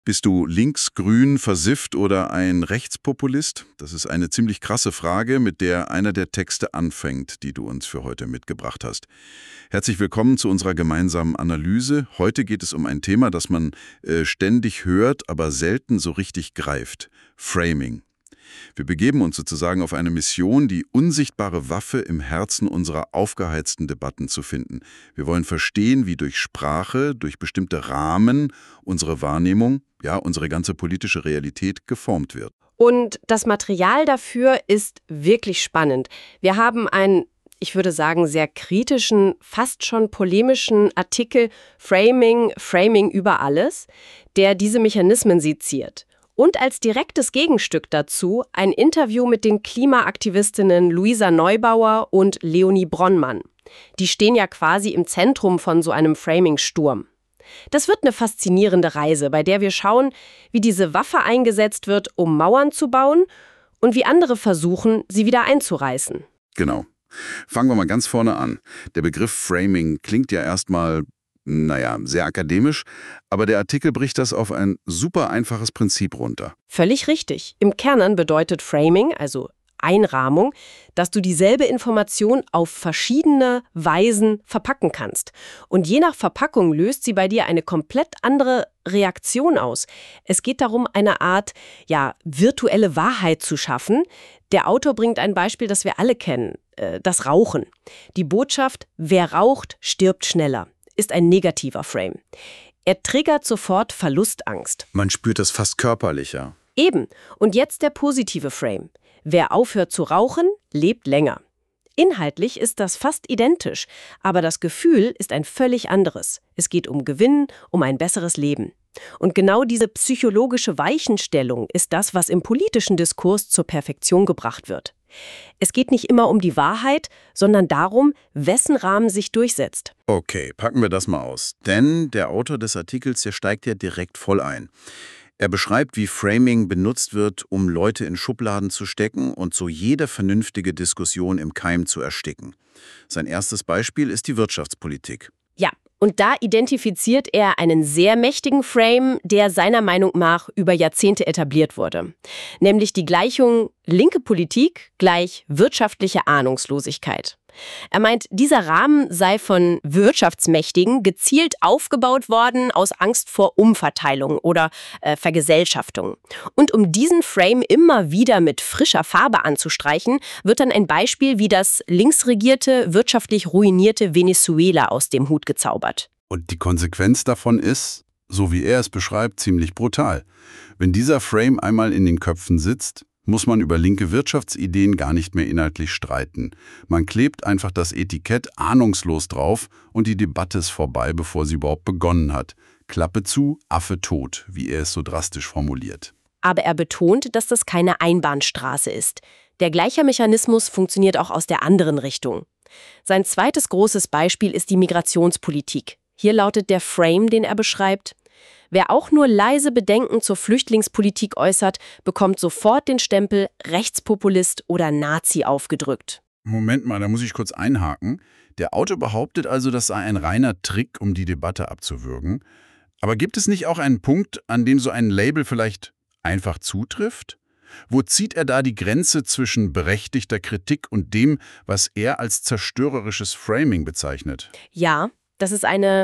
Bist du linksgrün versifft oder ein Rechtspopulist? Das ist eine ziemlich krasse Frage, mit der einer der Texte anfängt, die du uns für heute mitgebracht hast. Herzlich willkommen zu unserer gemeinsamen Analyse. Heute geht es um ein Thema, das man ständig hört, aber selten so richtig greift. Framing. Wir begeben uns sozusagen auf eine Mission, die unsichtbare Waffe im Herzen unserer aufgeheizten Debatten zu finden. Wir wollen verstehen, wie durch Sprache, durch bestimmte Rahmen unsere Wahrnehmung, ja, unsere ganze politische Realität geformt wird. Und das Material dafür ist wirklich spannend. Wir haben einen, ich würde sagen, sehr kritischen, fast schon polemischen Artikel Framing über alles, der diese Mechanismen seziert. Und als direktes Gegenstück dazu ein Interview mit den Klimaaktivistinnen Luisa Neubauer und Leonie Bronmann. Die stehen ja quasi im Zentrum von so einem Framing-Sturm. Das wird eine faszinierende Reise, bei der wir schauen, wie diese Waffe eingesetzt wird, um Mauern zu bauen und wie andere versuchen, sie wieder einzureißen. Genau. Fangen wir mal ganz vorne an. Der Begriff Framing klingt ja erstmal sehr akademisch, aber der Artikel bricht das auf ein super einfaches Prinzip runter. Völlig richtig. Im Kern bedeutet Framing, also Einrahmung, dass du dieselbe Information auf verschiedene Weisen verpacken kannst. Und je nach Verpackung löst sie bei dir eine komplett andere Reaktion aus. Es geht darum, eine Art, virtuelle Wahrheit zu schaffen. Der Autor bringt ein Beispiel, das wir alle kennen, das Rauchen. Die Botschaft, wer raucht, stirbt schneller, ist ein negativer Frame. Er triggert sofort Verlustangst. Man spürt das fast körperlicher. Eben. Und jetzt der positive Frame. Wer aufhört zu rauchen, lebt länger. Inhaltlich ist das fast identisch, aber das Gefühl ist ein völlig anderes. Es geht um Gewinn, um ein besseres Leben. Und genau diese psychologische Weichenstellung ist das, was im politischen Diskurs zur Perfektion gebracht wird. Es geht nicht immer um die Wahrheit, sondern darum, wessen Rahmen sich durchsetzt. Okay, packen wir das mal aus. Denn der Autor des Artikels, der steigt ja direkt voll ein. Er beschreibt, wie Framing benutzt wird, um Leute in Schubladen zu stecken und so jede vernünftige Diskussion im Keim zu ersticken. Sein erstes Beispiel ist die Wirtschaftspolitik. Ja, und da identifiziert er einen sehr mächtigen Frame, der seiner Meinung nach über Jahrzehnte etabliert wurde. Nämlich die Gleichung linke Politik gleich wirtschaftliche Ahnungslosigkeit. Er meint, dieser Rahmen sei von Wirtschaftsmächtigen gezielt aufgebaut worden aus Angst vor Umverteilung oder Vergesellschaftung. Und um diesen Frame immer wieder mit frischer Farbe anzustreichen, wird dann ein Beispiel wie das linksregierte, wirtschaftlich ruinierte Venezuela aus dem Hut gezaubert. Und die Konsequenz davon ist, so wie er es beschreibt, ziemlich brutal. Wenn dieser Frame einmal in den Köpfen sitzt, muss man über linke Wirtschaftsideen gar nicht mehr inhaltlich streiten. Man klebt einfach das Etikett ahnungslos drauf und die Debatte ist vorbei, bevor sie überhaupt begonnen hat. Klappe zu, Affe tot, wie er es so drastisch formuliert. Aber er betont, dass das keine Einbahnstraße ist. Der gleiche Mechanismus funktioniert auch aus der anderen Richtung. Sein zweites großes Beispiel ist die Migrationspolitik. Hier lautet der Frame, den er beschreibt: Wer auch nur leise Bedenken zur Flüchtlingspolitik äußert, bekommt sofort den Stempel Rechtspopulist oder Nazi aufgedrückt. Moment mal, da muss ich kurz einhaken. Der Autor behauptet also, das sei ein reiner Trick, um die Debatte abzuwürgen. Aber gibt es nicht auch einen Punkt, an dem so ein Label vielleicht einfach zutrifft? Wo zieht er da die Grenze zwischen berechtigter Kritik und dem, was er als zerstörerisches Framing bezeichnet? Ja, das ist eine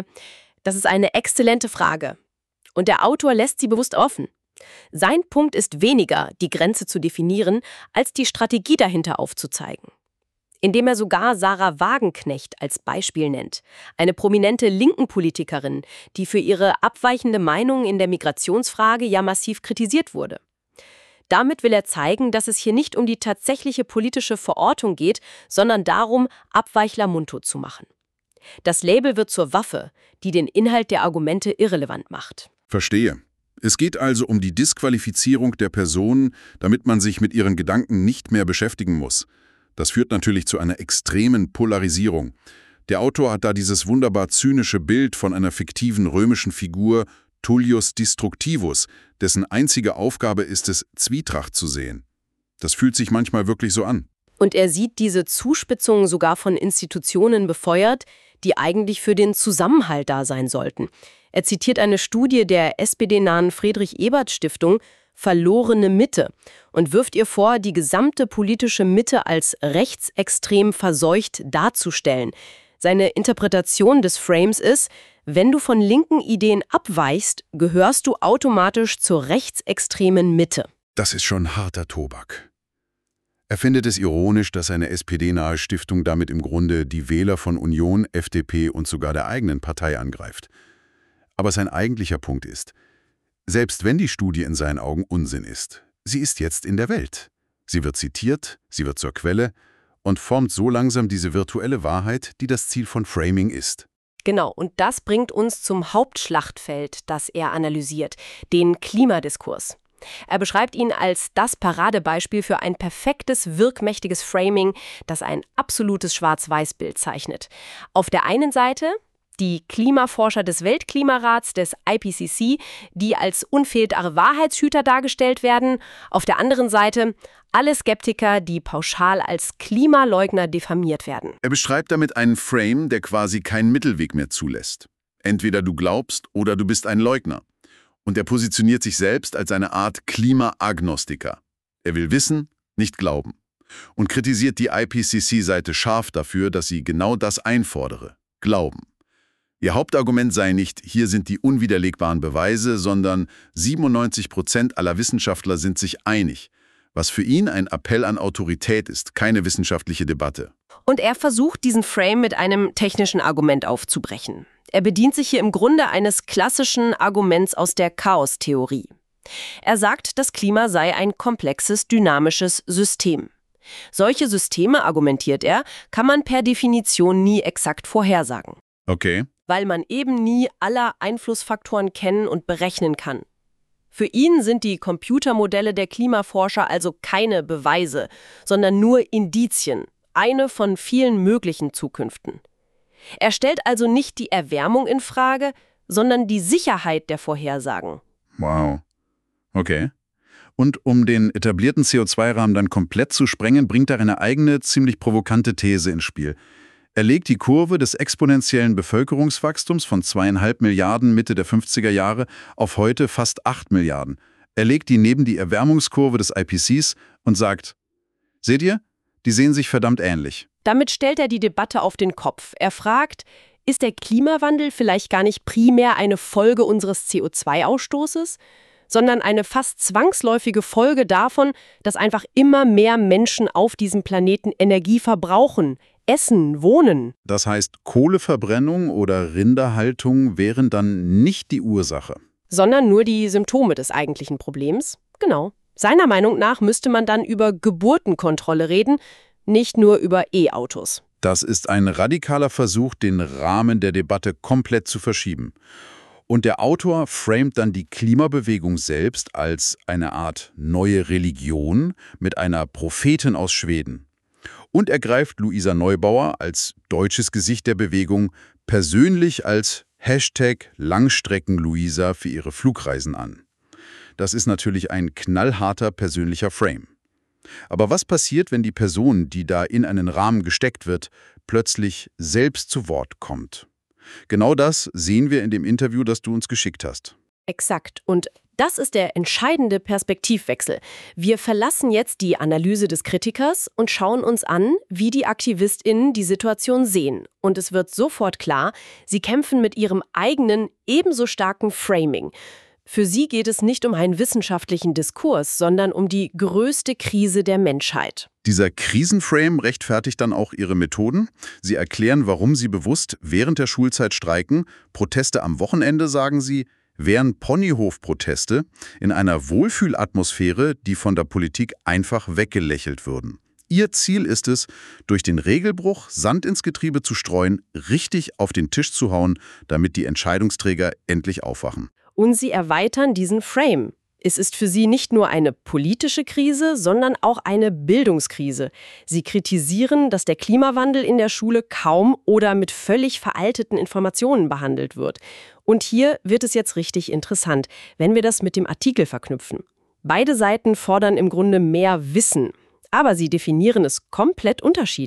exzellente Frage. Und der Autor lässt sie bewusst offen. Sein Punkt ist weniger, die Grenze zu definieren, als die Strategie dahinter aufzuzeigen. Indem er sogar Sarah Wagenknecht als Beispiel nennt, eine prominente linken Politikerin, die für ihre abweichende Meinung in der Migrationsfrage ja massiv kritisiert wurde. Damit will er zeigen, dass es hier nicht um die tatsächliche politische Verortung geht, sondern darum, Abweichler mundtot zu machen. Das Label wird zur Waffe, die den Inhalt der Argumente irrelevant macht. Verstehe. Es geht also um die Disqualifizierung der Person, damit man sich mit ihren Gedanken nicht mehr beschäftigen muss. Das führt natürlich zu einer extremen Polarisierung. Der Autor hat da dieses wunderbar zynische Bild von einer fiktiven römischen Figur, Tullius Destructivus, dessen einzige Aufgabe ist es, Zwietracht zu sehen. Das fühlt sich manchmal wirklich so an. Und er sieht diese Zuspitzungen sogar von Institutionen befeuert, die eigentlich für den Zusammenhalt da sein sollten. Er zitiert eine Studie der SPD-nahen Friedrich-Ebert-Stiftung Verlorene Mitte und wirft ihr vor, die gesamte politische Mitte als rechtsextrem verseucht darzustellen. Seine Interpretation des Frames ist, wenn du von linken Ideen abweichst, gehörst du automatisch zur rechtsextremen Mitte. Das ist schon harter Tobak. Er findet es ironisch, dass eine SPD-nahe Stiftung damit im Grunde die Wähler von Union, FDP und sogar der eigenen Partei angreift. Aber sein eigentlicher Punkt ist, selbst wenn die Studie in seinen Augen Unsinn ist, sie ist jetzt in der Welt. Sie wird zitiert, sie wird zur Quelle und formt so langsam diese virtuelle Wahrheit, die das Ziel von Framing ist. Genau, und das bringt uns zum Hauptschlachtfeld, das er analysiert, den Klimadiskurs. Er beschreibt ihn als das Paradebeispiel für ein perfektes, wirkmächtiges Framing, das ein absolutes Schwarz-Weiß-Bild zeichnet. Auf der einen Seite die Klimaforscher des Weltklimarats, des IPCC, die als unfehlbare Wahrheitshüter dargestellt werden. Auf der anderen Seite alle Skeptiker, die pauschal als Klimaleugner diffamiert werden. Er beschreibt damit einen Frame, der quasi keinen Mittelweg mehr zulässt. Entweder du glaubst oder du bist ein Leugner. Und er positioniert sich selbst als eine Art Klimaagnostiker. Er will wissen, nicht glauben. Und kritisiert die IPCC-Seite scharf dafür, dass sie genau das einfordere: Glauben. Ihr Hauptargument sei nicht, hier sind die unwiderlegbaren Beweise, sondern 97% aller Wissenschaftler sind sich einig, was für ihn ein Appell an Autorität ist, keine wissenschaftliche Debatte. Und er versucht, diesen Frame mit einem technischen Argument aufzubrechen. Er bedient sich hier im Grunde eines klassischen Arguments aus der Chaostheorie. Er sagt, das Klima sei ein komplexes, dynamisches System. Solche Systeme, argumentiert er, kann man per Definition nie exakt vorhersagen. Okay. Weil man eben nie alle Einflussfaktoren kennen und berechnen kann. Für ihn sind die Computermodelle der Klimaforscher also keine Beweise, sondern nur Indizien, eine von vielen möglichen Zukünften. Er stellt also nicht die Erwärmung in Frage, sondern die Sicherheit der Vorhersagen. Wow. Okay. Und um den etablierten CO2-Rahmen dann komplett zu sprengen, bringt er eine eigene, ziemlich provokante These ins Spiel. Er legt die Kurve des exponentiellen Bevölkerungswachstums von 2,5 Milliarden Mitte der 50er Jahre auf heute fast 8 Milliarden. Er legt die neben die Erwärmungskurve des IPCCs und sagt, seht ihr, die sehen sich verdammt ähnlich. Damit stellt er die Debatte auf den Kopf. Er fragt, ist der Klimawandel vielleicht gar nicht primär eine Folge unseres CO2-Ausstoßes, sondern eine fast zwangsläufige Folge davon, dass einfach immer mehr Menschen auf diesem Planeten Energie verbrauchen, essen, wohnen. Das heißt, Kohleverbrennung oder Rinderhaltung wären dann nicht die Ursache. Sondern nur die Symptome des eigentlichen Problems. Genau. Seiner Meinung nach müsste man dann über Geburtenkontrolle reden, nicht nur über E-Autos. Das ist ein radikaler Versuch, den Rahmen der Debatte komplett zu verschieben. Und der Autor framet dann die Klimabewegung selbst als eine Art neue Religion mit einer Prophetin aus Schweden. Und er greift Luisa Neubauer als deutsches Gesicht der Bewegung persönlich als #Langstrecken-Luisa für ihre Flugreisen an. Das ist natürlich ein knallharter persönlicher Frame. Aber was passiert, wenn die Person, die da in einen Rahmen gesteckt wird, plötzlich selbst zu Wort kommt? Genau das sehen wir in dem Interview, das du uns geschickt hast. Exakt. Und das ist der entscheidende Perspektivwechsel. Wir verlassen jetzt die Analyse des Kritikers und schauen uns an, wie die AktivistInnen die Situation sehen. Und es wird sofort klar, sie kämpfen mit ihrem eigenen, ebenso starken Framing. Für sie geht es nicht um einen wissenschaftlichen Diskurs, sondern um die größte Krise der Menschheit. Dieser Krisenframe rechtfertigt dann auch ihre Methoden. Sie erklären, warum sie bewusst während der Schulzeit streiken. Proteste am Wochenende, sagen sie, wären Ponyhof-Proteste in einer Wohlfühlatmosphäre, die von der Politik einfach weggelächelt würden. Ihr Ziel ist es, durch den Regelbruch Sand ins Getriebe zu streuen, richtig auf den Tisch zu hauen, damit die Entscheidungsträger endlich aufwachen. Und sie erweitern diesen Frame. Es ist für sie nicht nur eine politische Krise, sondern auch eine Bildungskrise. Sie kritisieren, dass der Klimawandel in der Schule kaum oder mit völlig veralteten Informationen behandelt wird. Und hier wird es jetzt richtig interessant, wenn wir das mit dem Artikel verknüpfen. Beide Seiten fordern im Grunde mehr Wissen, aber sie definieren es komplett unterschiedlich.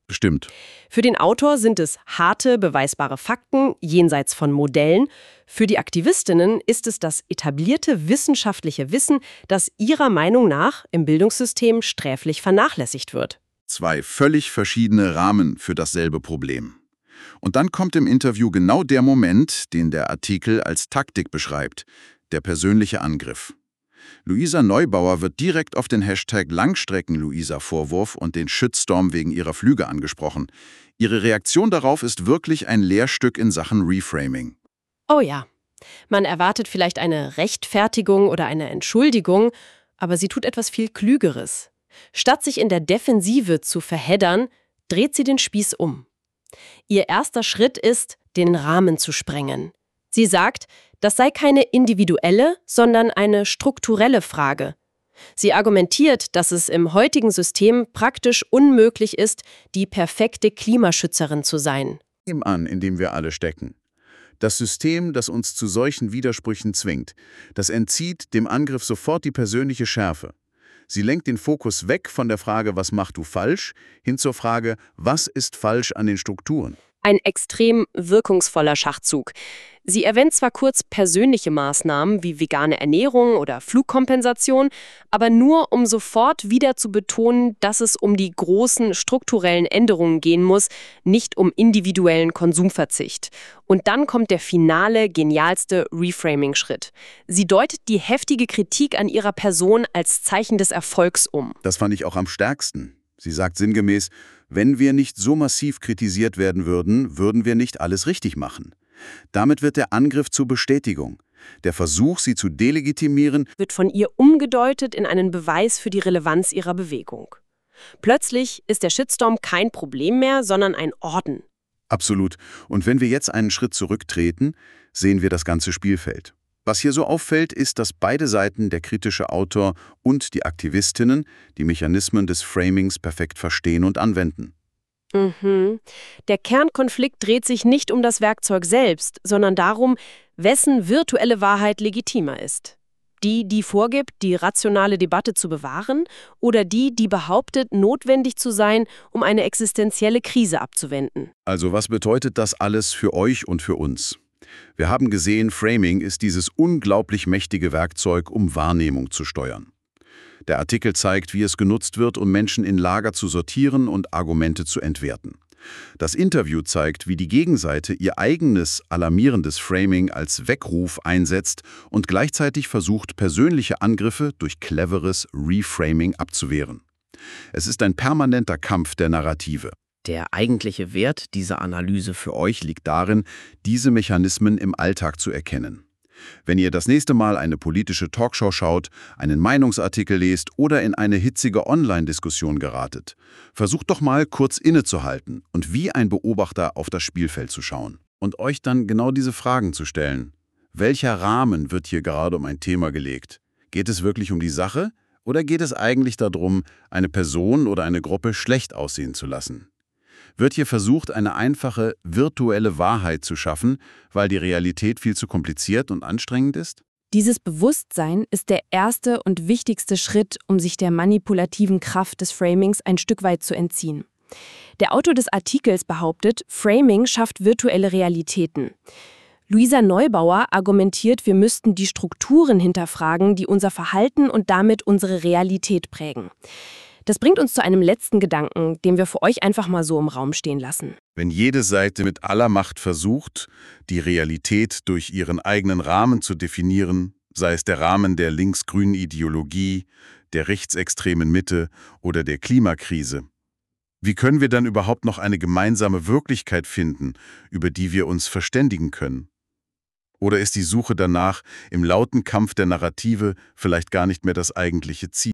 Bestimmt. Für den Autor sind es harte, beweisbare Fakten jenseits von Modellen. Für die Aktivistinnen ist es das etablierte wissenschaftliche Wissen, das ihrer Meinung nach im Bildungssystem sträflich vernachlässigt wird. 2 völlig verschiedene Rahmen für dasselbe Problem. Und dann kommt im Interview genau der Moment, den der Artikel als Taktik beschreibt, der persönliche Angriff. Luisa Neubauer wird direkt auf den Hashtag Langstrecken-Luisa-Vorwurf und den Shitstorm wegen ihrer Flüge angesprochen. Ihre Reaktion darauf ist wirklich ein Lehrstück in Sachen Reframing. Oh ja, man erwartet vielleicht eine Rechtfertigung oder eine Entschuldigung, aber sie tut etwas viel Klügeres. Statt sich in der Defensive zu verheddern, dreht sie den Spieß um. Ihr erster Schritt ist, den Rahmen zu sprengen. Sie sagt, das sei keine individuelle, sondern eine strukturelle Frage. Sie argumentiert, dass es im heutigen System praktisch unmöglich ist, die perfekte Klimaschützerin zu sein. In dem wir alle stecken. Das System, das uns zu solchen Widersprüchen zwingt, das entzieht dem Angriff sofort die persönliche Schärfe. Sie lenkt den Fokus weg von der Frage, was machst du falsch, hin zur Frage, was ist falsch an den Strukturen. Ein extrem wirkungsvoller Schachzug. Sie erwähnt zwar kurz persönliche Maßnahmen wie vegane Ernährung oder Flugkompensation, aber nur, um sofort wieder zu betonen, dass es um die großen strukturellen Änderungen gehen muss, nicht um individuellen Konsumverzicht. Und dann kommt der finale, genialste Reframing-Schritt. Sie deutet die heftige Kritik an ihrer Person als Zeichen des Erfolgs um. Das fand ich auch am stärksten. Sie sagt sinngemäß, wenn wir nicht so massiv kritisiert werden würden, würden wir nicht alles richtig machen. Damit wird der Angriff zur Bestätigung. Der Versuch, sie zu delegitimieren, wird von ihr umgedeutet in einen Beweis für die Relevanz ihrer Bewegung. Plötzlich ist der Shitstorm kein Problem mehr, sondern ein Orden. Absolut. Und wenn wir jetzt einen Schritt zurücktreten, sehen wir das ganze Spielfeld. Was hier so auffällt, ist, dass beide Seiten, der kritische Autor und die Aktivistinnen, die Mechanismen des Framings perfekt verstehen und anwenden. Der Kernkonflikt dreht sich nicht um das Werkzeug selbst, sondern darum, wessen virtuelle Wahrheit legitimer ist. Die, die vorgibt, die rationale Debatte zu bewahren, oder die, die behauptet, notwendig zu sein, um eine existenzielle Krise abzuwenden. Also was bedeutet das alles für euch und für uns? Wir haben gesehen, Framing ist dieses unglaublich mächtige Werkzeug, um Wahrnehmung zu steuern. Der Artikel zeigt, wie es genutzt wird, um Menschen in Lager zu sortieren und Argumente zu entwerten. Das Interview zeigt, wie die Gegenseite ihr eigenes alarmierendes Framing als Weckruf einsetzt und gleichzeitig versucht, persönliche Angriffe durch cleveres Reframing abzuwehren. Es ist ein permanenter Kampf der Narrative. Der eigentliche Wert dieser Analyse für euch liegt darin, diese Mechanismen im Alltag zu erkennen. Wenn ihr das nächste Mal eine politische Talkshow schaut, einen Meinungsartikel lest oder in eine hitzige Online-Diskussion geratet, versucht doch mal kurz innezuhalten und wie ein Beobachter auf das Spielfeld zu schauen. Und euch dann genau diese Fragen zu stellen. Welcher Rahmen wird hier gerade um ein Thema gelegt? Geht es wirklich um die Sache oder geht es eigentlich darum, eine Person oder eine Gruppe schlecht aussehen zu lassen? Wird hier versucht, eine einfache, virtuelle Wahrheit zu schaffen, weil die Realität viel zu kompliziert und anstrengend ist? Dieses Bewusstsein ist der erste und wichtigste Schritt, um sich der manipulativen Kraft des Framings ein Stück weit zu entziehen. Der Autor des Artikels behauptet, Framing schafft virtuelle Realitäten. Luisa Neubauer argumentiert, wir müssten die Strukturen hinterfragen, die unser Verhalten und damit unsere Realität prägen. Das bringt uns zu einem letzten Gedanken, den wir für euch einfach mal so im Raum stehen lassen. Wenn jede Seite mit aller Macht versucht, die Realität durch ihren eigenen Rahmen zu definieren, sei es der Rahmen der links-grünen Ideologie, der rechtsextremen Mitte oder der Klimakrise, wie können wir dann überhaupt noch eine gemeinsame Wirklichkeit finden, über die wir uns verständigen können? Oder ist die Suche danach im lauten Kampf der Narrative vielleicht gar nicht mehr das eigentliche Ziel?